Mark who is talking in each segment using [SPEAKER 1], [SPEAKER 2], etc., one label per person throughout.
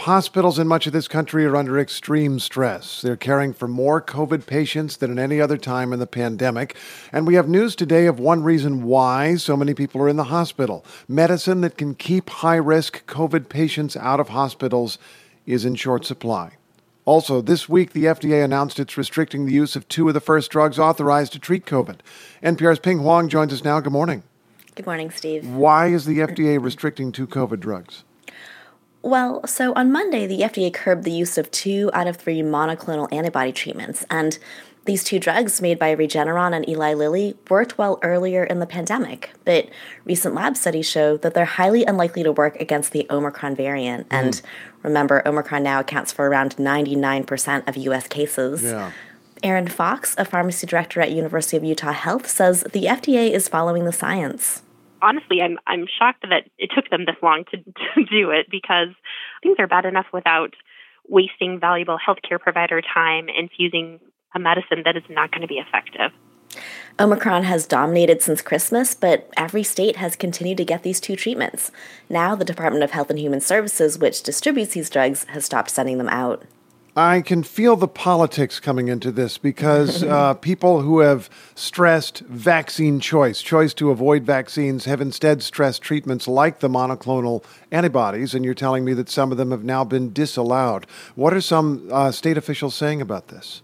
[SPEAKER 1] Hospitals in much of this country are under extreme stress. They're caring for more COVID patients than at any other time in the pandemic. And we have news today of one reason why so many people are in the hospital. Medicine that can keep high-risk COVID patients out of hospitals is in short supply. Also, this week, the FDA announced it's restricting the use of two of the first drugs authorized to treat COVID. NPR's Ping Huang joins us now. Good morning.
[SPEAKER 2] Good morning, Steve.
[SPEAKER 1] Why is the FDA restricting two COVID drugs?
[SPEAKER 2] Well, so on Monday, the FDA curbed the use of 2 out of 3 monoclonal antibody treatments, and these two drugs made by Regeneron and Eli Lilly worked well earlier in the pandemic, but recent lab studies show that they're highly unlikely to work against the Omicron variant. And remember, Omicron now accounts for around 99% of U.S. cases.
[SPEAKER 1] Yeah.
[SPEAKER 2] Aaron Fox, a pharmacy director at University of Utah Health, says the FDA is following the science.
[SPEAKER 3] Honestly, I'm shocked that it took them this long to do it, because things are bad enough without wasting valuable healthcare provider time infusing a medicine that is not going to be effective.
[SPEAKER 2] Omicron has dominated since Christmas, but every state has continued to get these two treatments. Now the Department of Health and Human Services, which distributes these drugs, has stopped sending them out.
[SPEAKER 1] I can feel the politics coming into this because people who have stressed vaccine choice to avoid vaccines, have instead stressed treatments like the monoclonal antibodies, and you're telling me that some of them have now been disallowed. What are some state officials saying about this?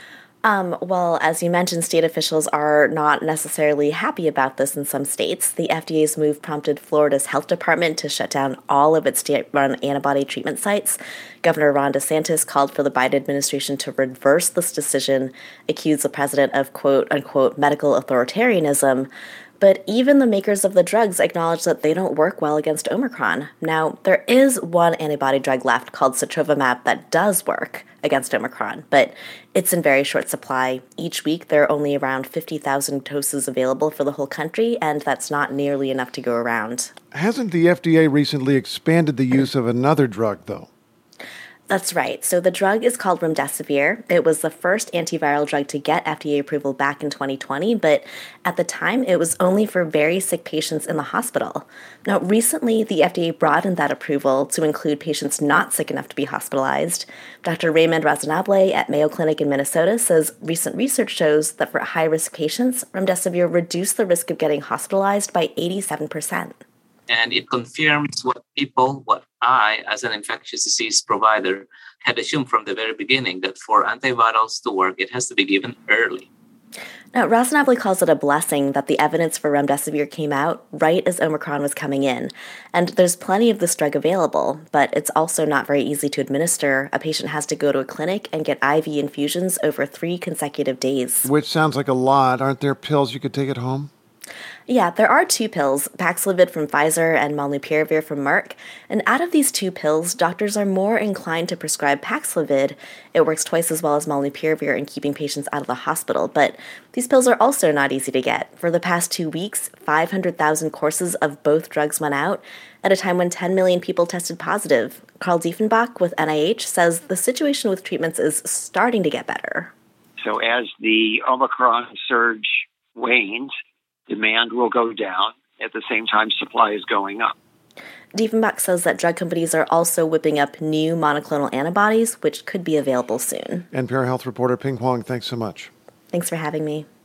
[SPEAKER 2] Well, as you mentioned, state officials are not necessarily happy about this in some states. The FDA's move prompted Florida's health department to shut down all of its state-run antibody treatment sites. Governor Ron DeSantis called for the Biden administration to reverse this decision, accused the president of quote-unquote medical authoritarianism. But even the makers of the drugs acknowledge that they don't work well against Omicron. Now, there is one antibody drug left called sotrovimab that does work against Omicron, but it's in very short supply. Each week, there are only around 50,000 doses available for the whole country, and that's not nearly enough to go around.
[SPEAKER 1] Hasn't the FDA recently expanded the use of another drug, though?
[SPEAKER 2] That's right. So the drug is called remdesivir. It was the first antiviral drug to get FDA approval back in 2020, but at the time, it was only for very sick patients in the hospital. Now, recently, the FDA broadened that approval to include patients not sick enough to be hospitalized. Dr. Raymond Razanable at Mayo Clinic in Minnesota says recent research shows that for high-risk patients, remdesivir reduced the risk of getting hospitalized by 87%.
[SPEAKER 4] And it confirms what I, as an infectious disease provider, had assumed from the very beginning, that for antivirals to work, it has to be given early.
[SPEAKER 2] Now, Razanable calls it a blessing that the evidence for remdesivir came out right as Omicron was coming in. And there's plenty of this drug available, but it's also not very easy to administer. A patient has to go to a clinic and get IV infusions over 3 consecutive days.
[SPEAKER 1] Which sounds like a lot. Aren't there pills you could take at home?
[SPEAKER 2] Yeah, there are 2 pills, Paxlovid from Pfizer and Molnupiravir from Merck. And out of these 2 pills, doctors are more inclined to prescribe Paxlovid. It works twice as well as Molnupiravir in keeping patients out of the hospital. But these pills are also not easy to get. For the past 2 weeks, 500,000 courses of both drugs went out at a time when 10 million people tested positive. Carl Diefenbach with NIH says the situation with treatments is starting to get better.
[SPEAKER 5] So as the Omicron surge wanes, demand will go down. At the same time, supply is going up.
[SPEAKER 2] Diefenbach says that drug companies are also whipping up new monoclonal antibodies, which could be available soon.
[SPEAKER 1] NPR Health reporter Ping Huang, thanks so much.
[SPEAKER 2] Thanks for having me.